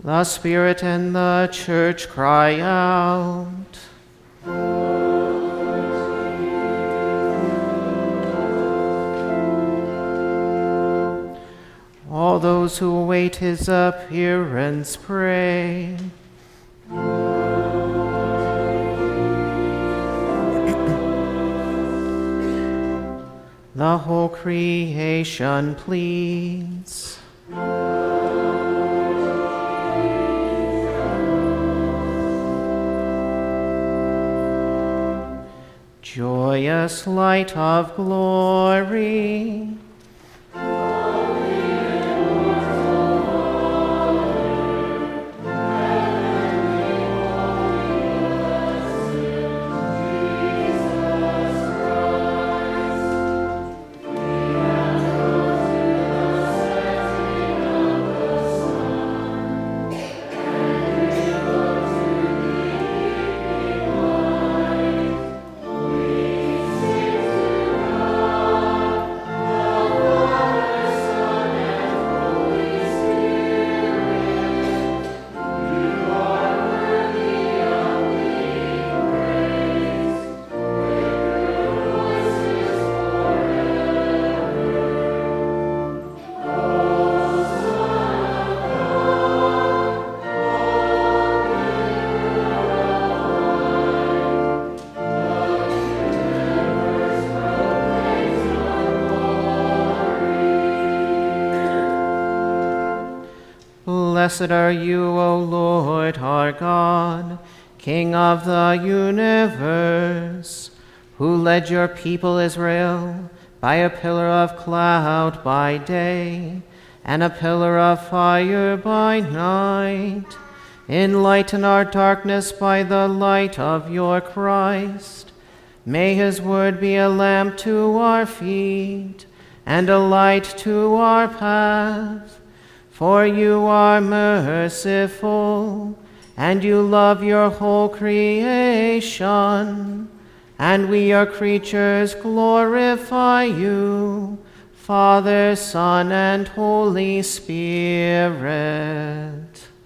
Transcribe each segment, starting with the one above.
The Spirit and the Church cry out. All those who await his appearance pray. The whole creation pleads. Joyous light of glory. Blessed are you, O Lord our God, King of the universe, who led your people Israel by a pillar of cloud by day and a pillar of fire by night. Enlighten our darkness by the light of your Christ. May his word be a lamp to our feet and a light to our path. For you are merciful, and you love your whole creation, and we, your creatures, glorify you, Father, Son, and Holy Spirit.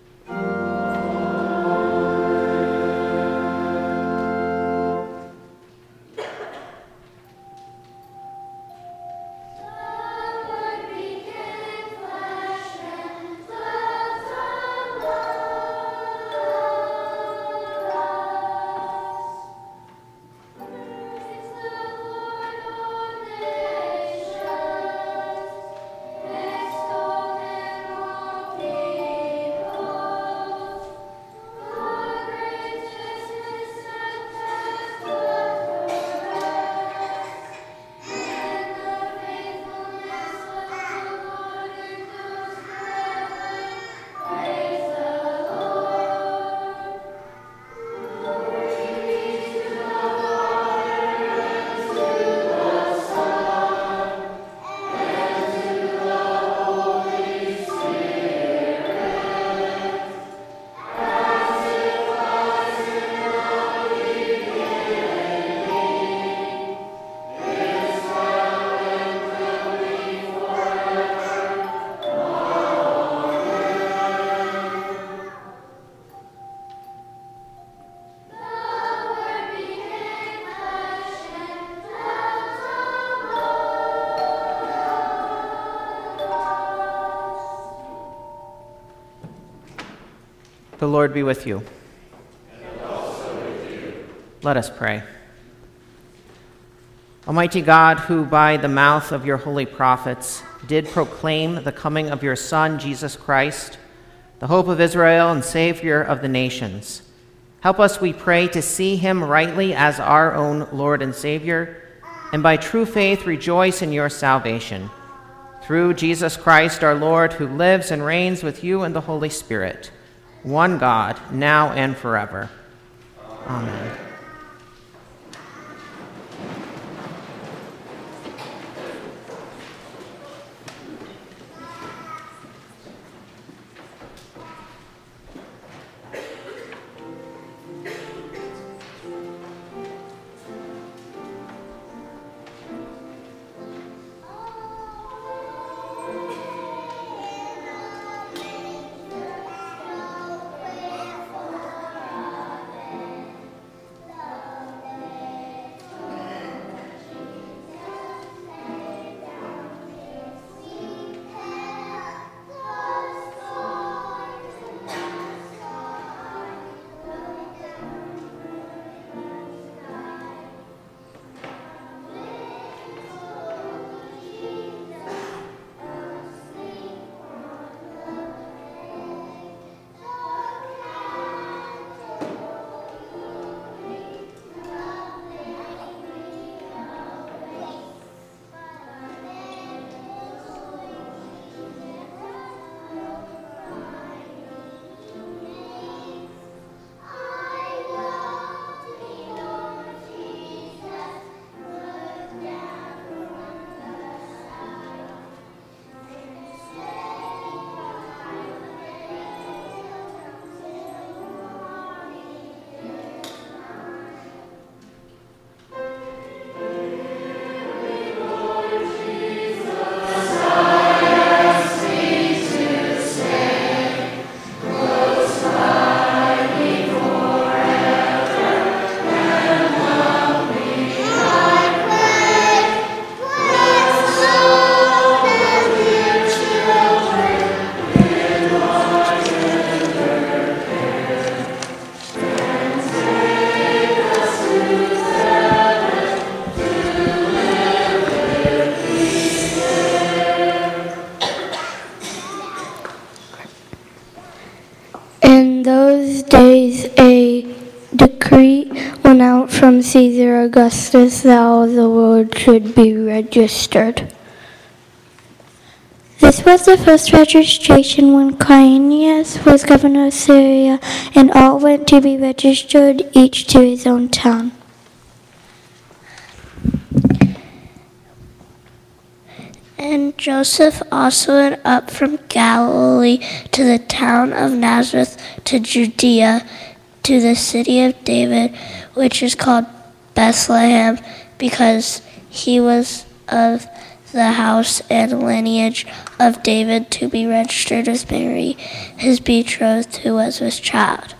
The Lord be with you. And also with you. Let us pray. Almighty God, who by the mouth of your holy prophets did proclaim the coming of your Son, Jesus Christ, the hope of Israel and Savior of the nations, help us, we pray, to see him rightly as our own Lord and Savior, and by true faith rejoice in your salvation. Through Jesus Christ our Lord, who lives and reigns with you in the Holy Spirit, one God, now and forever. Amen. In those days a decree went out from Caesar Augustus that all the world should be registered. This was the first registration when Quirinius was governor of Syria, and all went to be registered, each to his own town. And Joseph also went up from Galilee to the town of Nazareth to Judea, to the city of David, which is called Bethlehem, because he was of the house and lineage of David, to be registered with Mary, his betrothed, who was with child.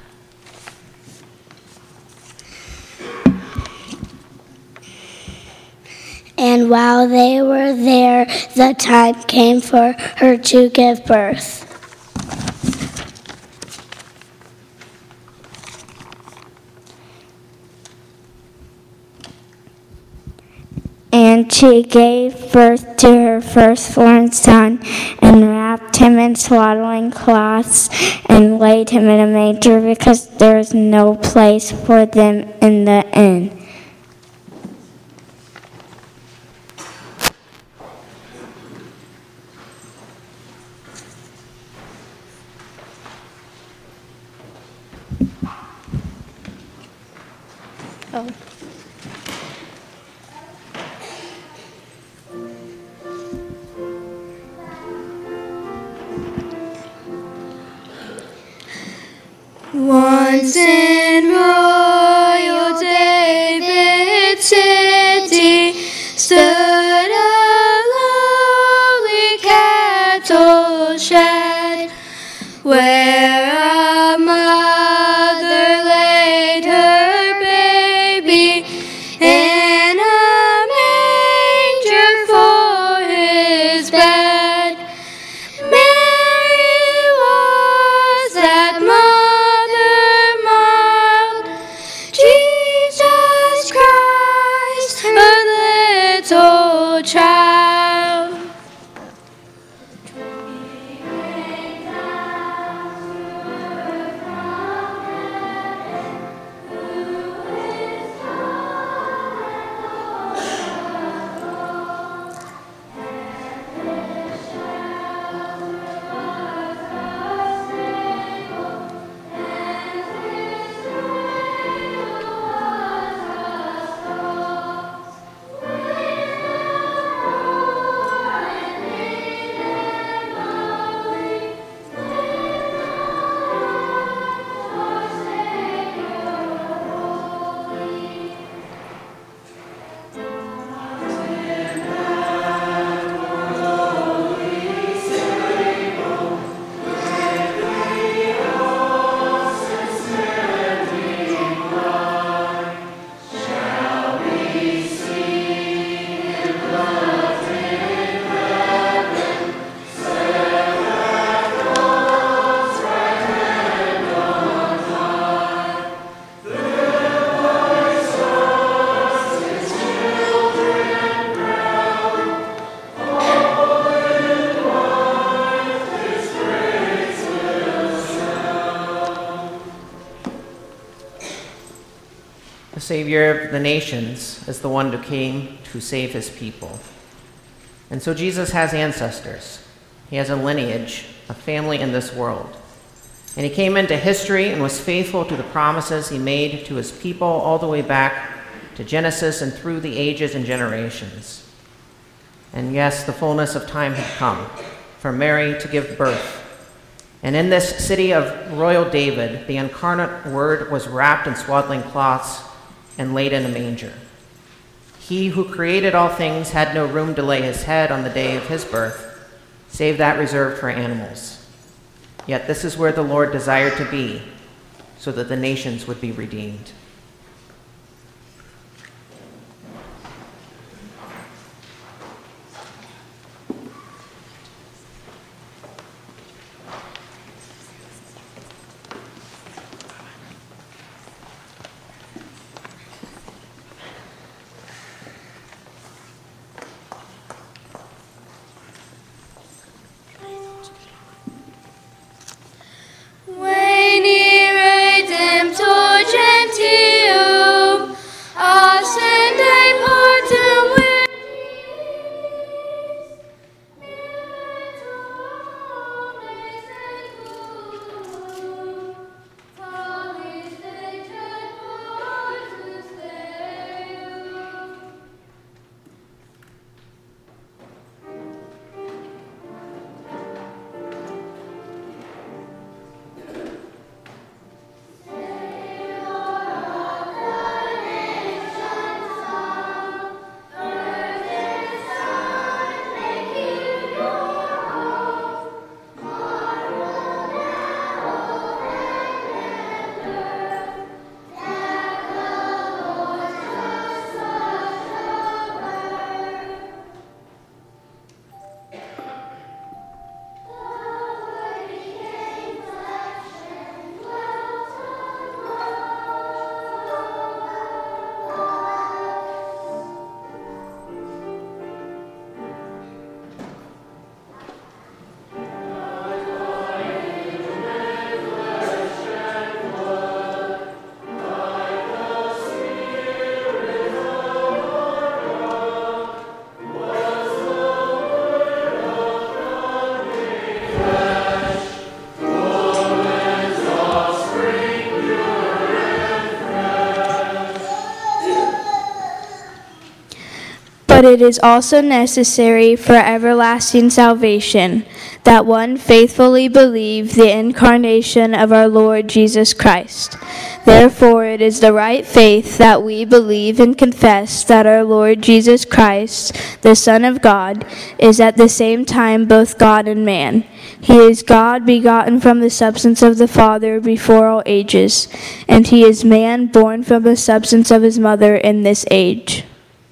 And while they were there, the time came for her to give birth. And she gave birth to her firstborn son, and wrapped him in swaddling cloths, and laid him in a manger, because there was no place for them in the inn. Once in royal David's city stood a lowly cattle shed, where a mother laid her baby in a manger for his bed. Mary was that mother mild, Jesus Christ, her little child. The Savior of the nations is the one who came to save his people. And so Jesus has ancestors. He has a lineage, a family in this world. And he came into history and was faithful to the promises he made to his people all the way back to Genesis and through the ages and generations. And yes, the fullness of time had come for Mary to give birth. And in this city of royal David, the incarnate Word was wrapped in swaddling cloths and laid in a manger. He who created all things had no room to lay his head on the day of his birth, save that reserved for animals. Yet this is where the Lord desired to be, so that the nations would be redeemed. Wait But it is also necessary for everlasting salvation that one faithfully believe the incarnation of our Lord Jesus Christ. Therefore, it is the right faith that we believe and confess that our Lord Jesus Christ, the Son of God, is at the same time both God and man. He is God, begotten from the substance of the Father before all ages, and he is man, born from the substance of his mother in this age.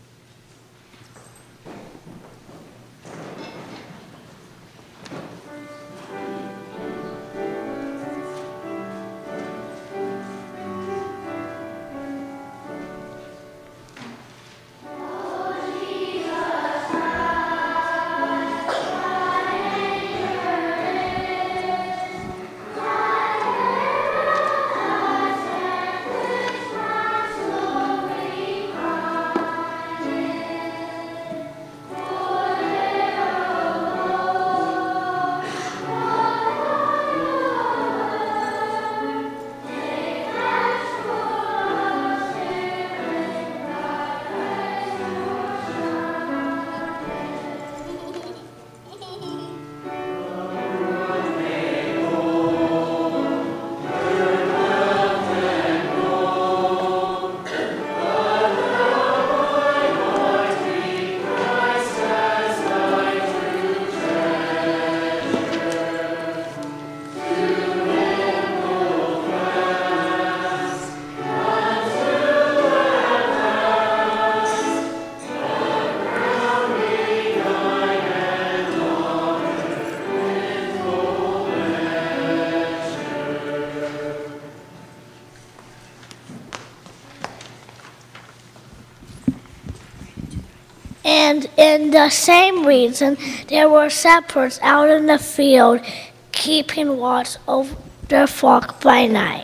And in the same reason, there were shepherds out in the field, keeping watch over their flock by night.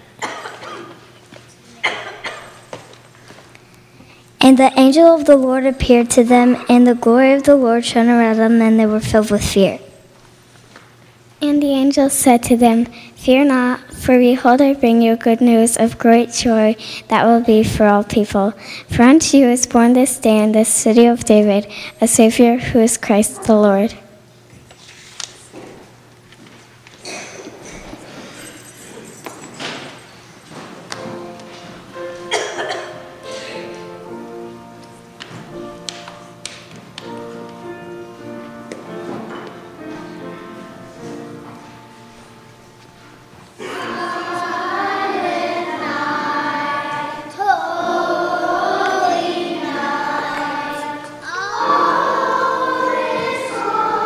And the angel of the Lord appeared to them, and the glory of the Lord shone around them, and they were filled with fear. And the angel said to them, "Fear not, for behold, I bring you good news of great joy that will be for all people. For unto you is born this day in the city of David a Savior, who is Christ the Lord." Holy night, all is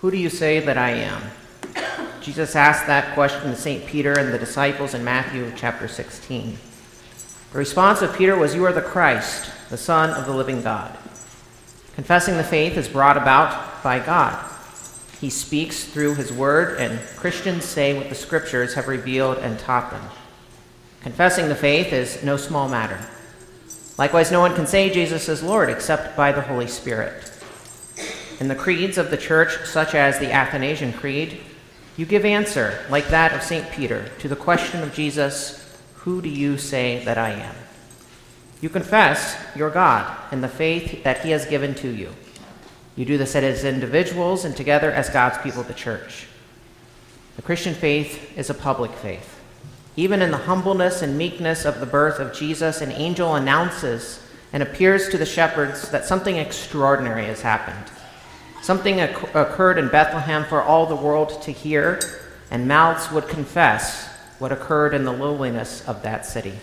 Who do you say that I am? Jesus asked that question to St. Peter and the disciples in Matthew chapter 16. The response of Peter was, "You are the Christ, the Son of the living God." Confessing the faith is brought about by God. He speaks through his word, and Christians say what the scriptures have revealed and taught them. Confessing the faith is no small matter. Likewise, no one can say Jesus is Lord except by the Holy Spirit. In the creeds of the church, such as the Athanasian Creed, you give answer, like that of St. Peter, to the question of Jesus, "Who do you say that I am?" You confess your God and the faith that he has given to you. You do this as individuals and together as God's people, the church. The Christian faith is a public faith. Even in the humbleness and meekness of the birth of Jesus, an angel announces and appears to the shepherds that something extraordinary has happened. Something occurred in Bethlehem for all the world to hear, and mouths would confess what occurred in the lowliness of that city.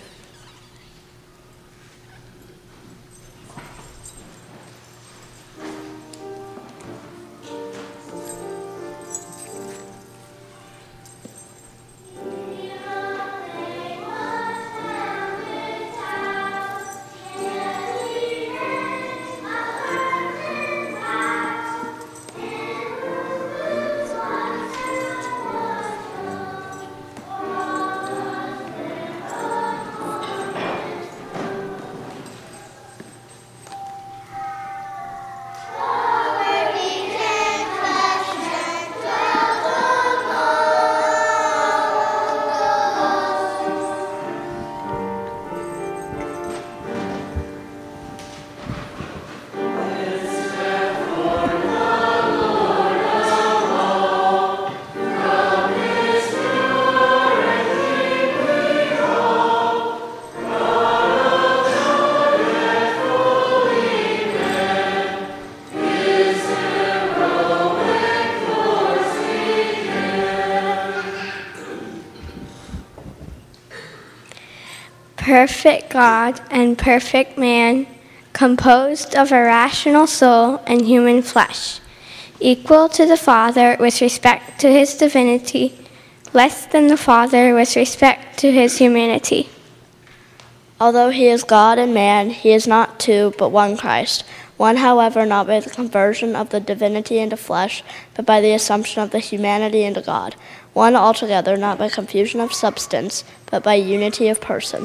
Perfect God and perfect man, composed of a rational soul and human flesh, equal to the Father with respect to his divinity, less than the Father with respect to his humanity. Although he is God and man, he is not two, but one Christ. One, however, not by the conversion of the divinity into flesh, but by the assumption of the humanity into God. One altogether, not by confusion of substance, but by unity of person.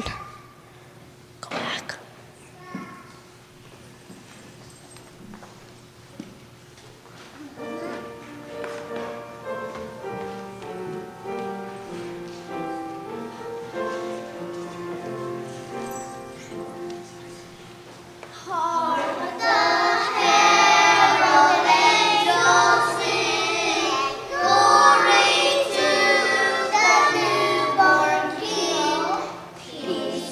Go back. Peace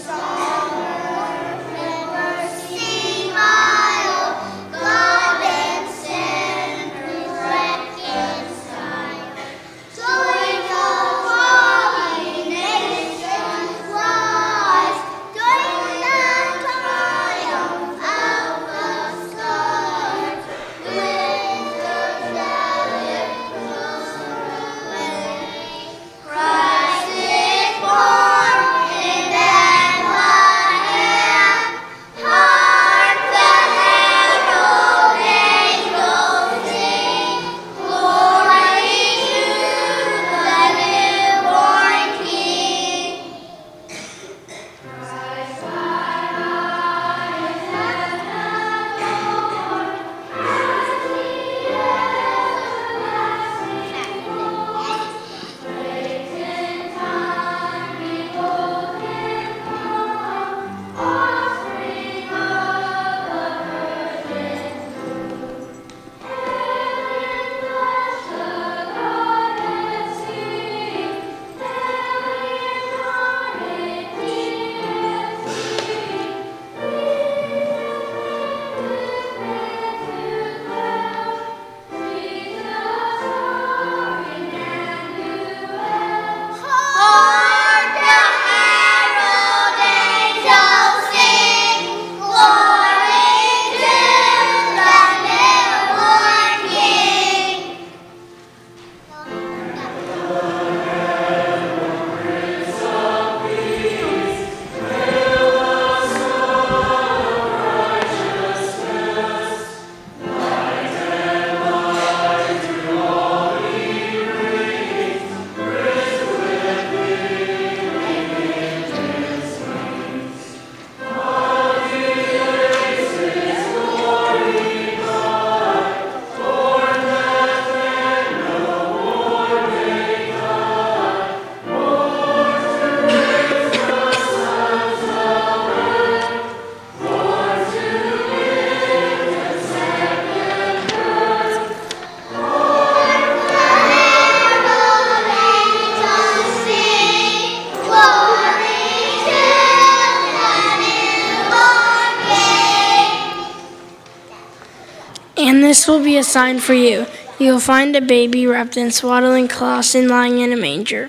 This will be a sign for you. You will find a baby wrapped in swaddling cloths and lying in a manger.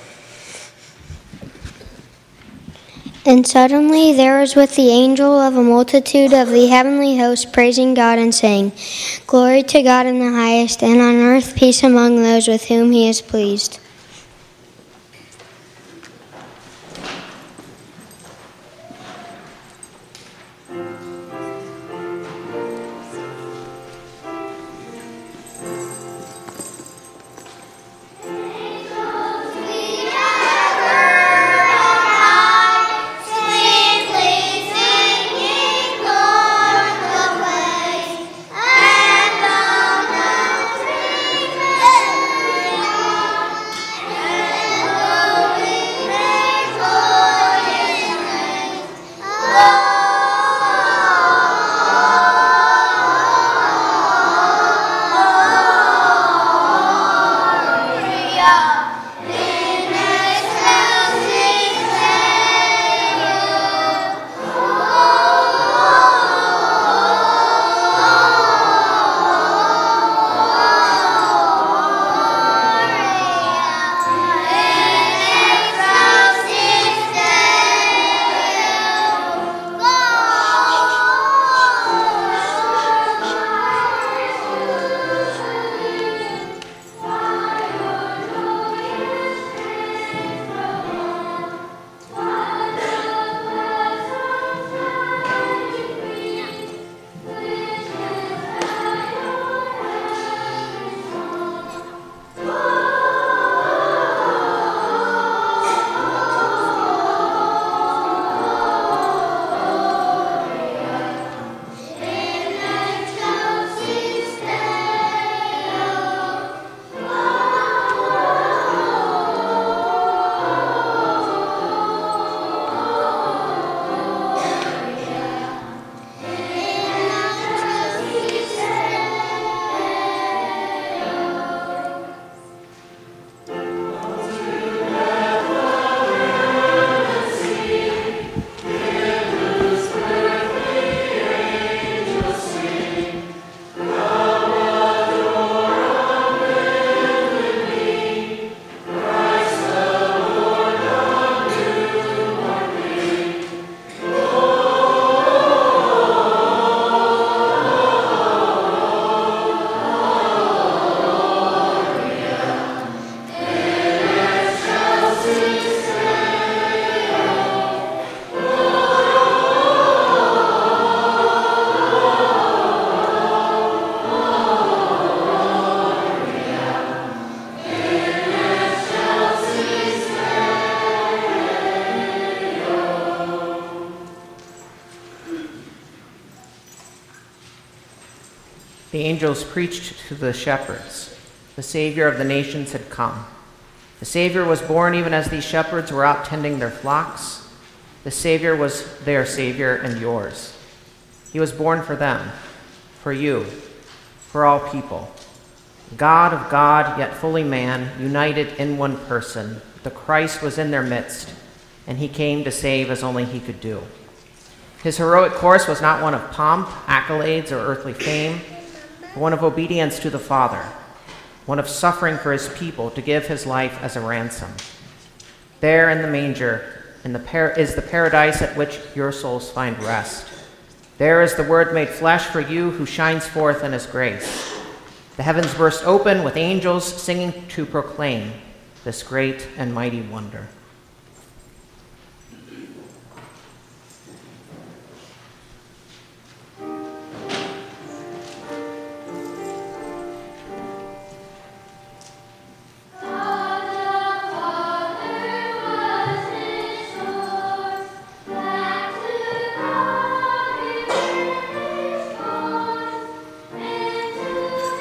And suddenly there was with the angel of a multitude of the heavenly host praising God and saying, Glory to God in the highest, and on earth peace among those with whom he is pleased. The angels preached to the shepherds. The Savior of the nations had come. The Savior was born even as these shepherds were out tending their flocks. The Savior was their Savior and yours. He was born for them, for you, for all people. God of God, yet fully man, united in one person. The Christ was in their midst, and he came to save as only he could do. His heroic course was not one of pomp, accolades, or earthly fame, but one of obedience to the Father, one of suffering for his people to give his life as a ransom. There in the manger is the paradise at which your souls find rest. There is the Word made flesh for you who shines forth in his grace. The heavens burst open with angels singing to proclaim this great and mighty wonder.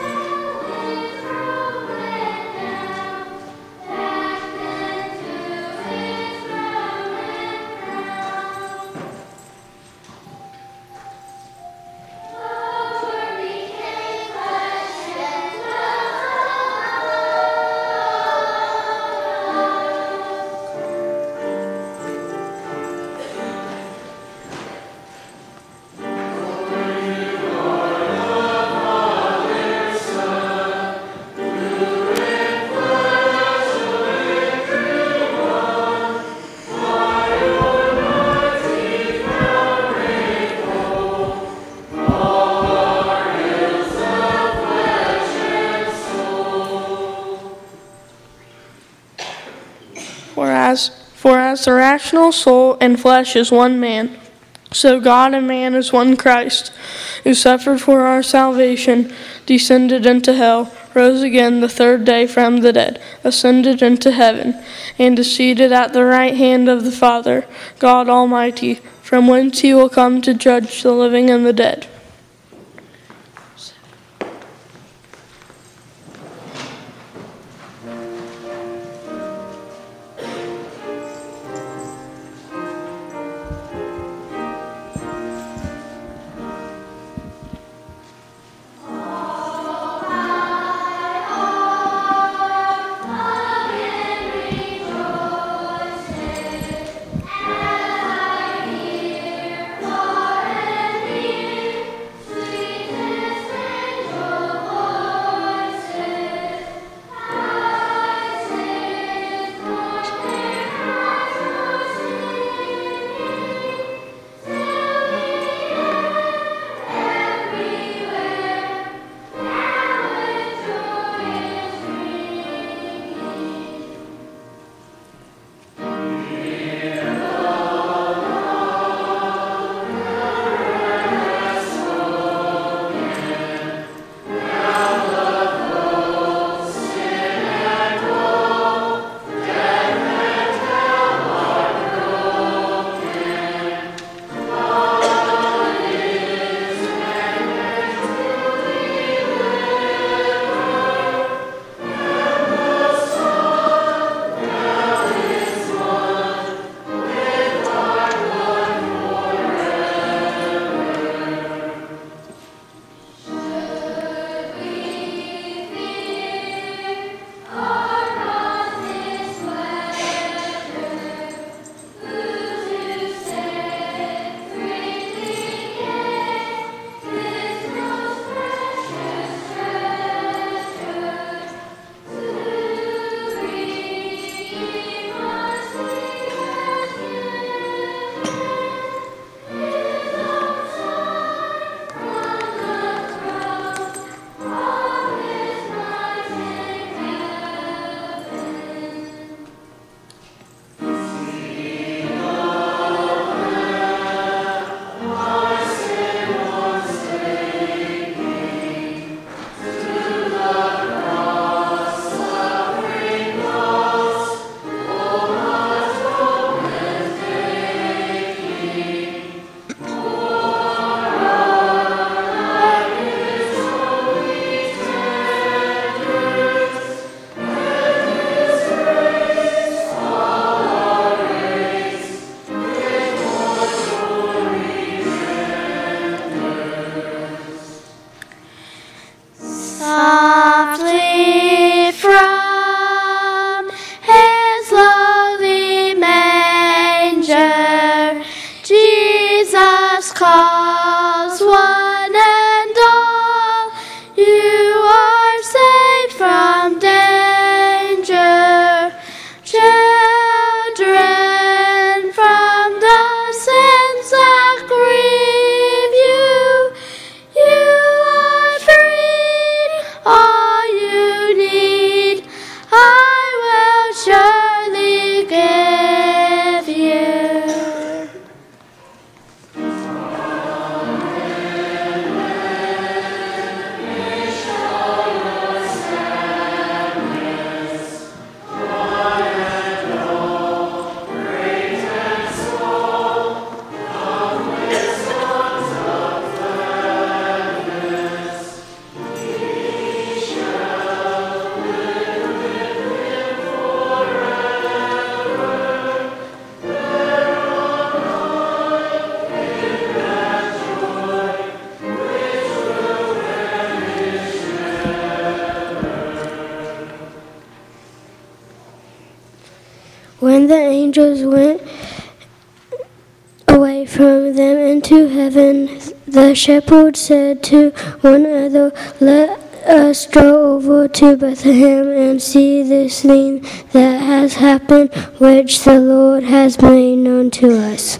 To For as the rational soul and flesh is one man, so God and man is one Christ, who suffered for our salvation, descended into hell, rose again the third day from the dead, ascended into heaven, and is seated at the right hand of the Father, God Almighty, from whence he will come to judge the living and the dead. When the angels went away from them into heaven, the shepherds said to one another, "Let us go over to Bethlehem and see this thing that has happened, which the Lord has made known to us."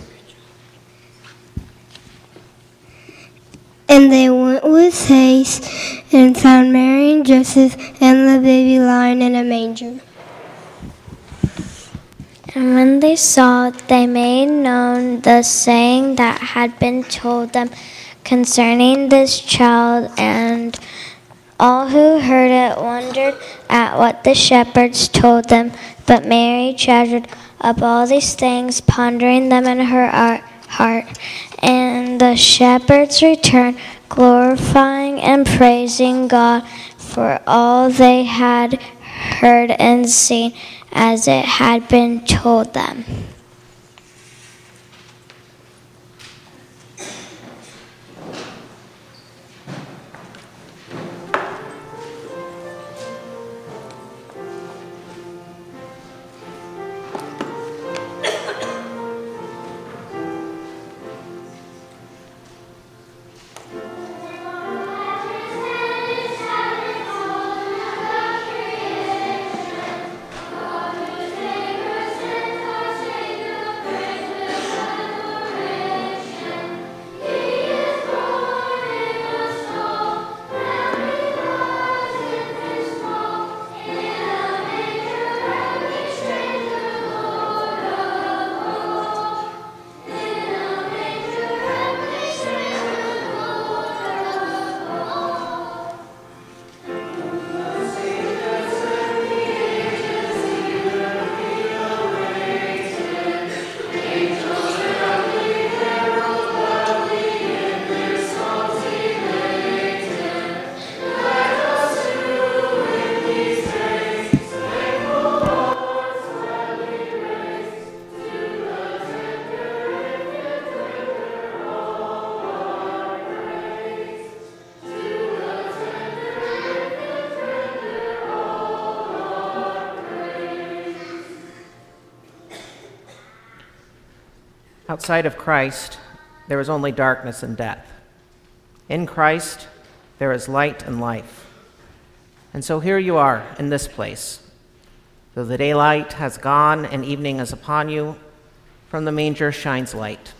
And they went with haste and found Mary and Joseph and the baby lying in a manger. And when they saw it, they made known the saying that had been told them concerning this child, and all who heard it wondered at what the shepherds told them. But Mary treasured up all these things, pondering them in her heart. And the shepherds returned, glorifying and praising God for all they had heard and seen as it had been told them. Outside of Christ, there is only darkness and death. In Christ, there is light and life. And so here you are in this place. Though the daylight has gone and evening is upon you, from the manger shines light.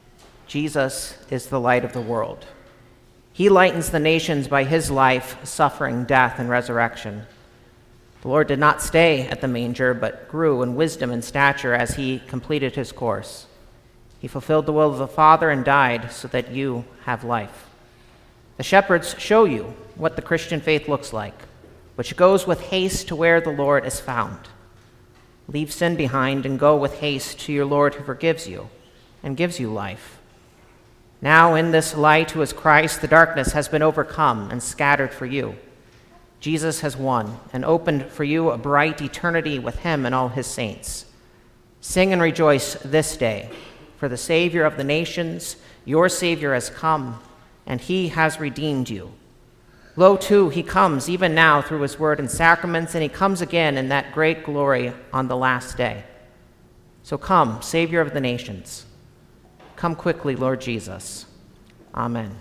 Jesus is the light of the world. He lightens the nations by his life, suffering, death, and resurrection. The Lord did not stay at the manger, but grew in wisdom and stature as he completed his course. He fulfilled the will of the Father and died so that you have life. The shepherds show you what the Christian faith looks like, which goes with haste to where the Lord is found. Leave sin behind and go with haste to your Lord who forgives you and gives you life. Now in this light, who is Christ, the darkness has been overcome and scattered for you. Jesus has won and opened for you a bright eternity with him and all his saints. Sing and rejoice this day, for the Savior of the nations, your Savior, has come, and he has redeemed you. Lo, too, he comes even now through his word and sacraments, and he comes again in that great glory on the last day. So come, Savior of the nations. Come quickly, Lord Jesus. Amen.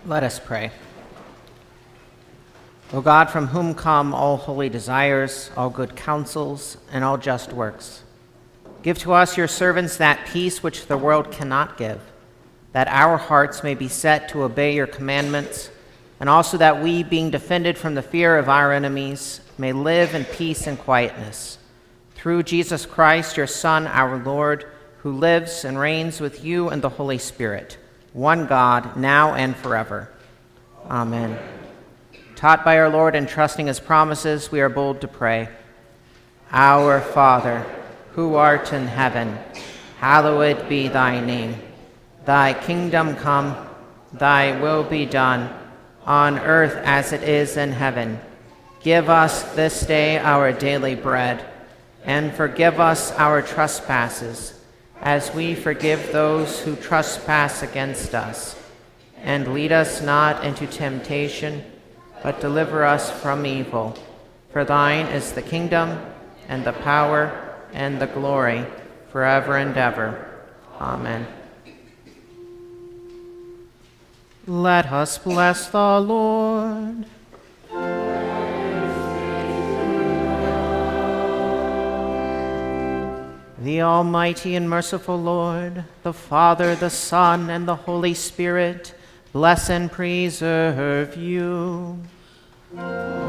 Let us pray. O God, from whom come all holy desires, all good counsels, and all just works, give to us, your servants, that peace which the world cannot give, that our hearts may be set to obey your commandments, and also that we, being defended from the fear of our enemies, may live in peace and quietness. Through Jesus Christ, your Son, our Lord, who lives and reigns with you and the Holy Spirit, one God, now and forever. Amen. Taught by our Lord and trusting his promises, we are bold to pray. Our Father, who art in heaven, hallowed be thy name. Thy kingdom come, thy will be done, on earth as it is in heaven. Give us this day our daily bread, and forgive us our trespasses, as we forgive those who trespass against us. And lead us not into temptation, but deliver us from evil. For thine is the kingdom, and the power, and the glory, forever and ever. Amen. Let us bless the Lord. The Almighty and merciful Lord, the Father, the Son, and the Holy Spirit, bless and preserve you.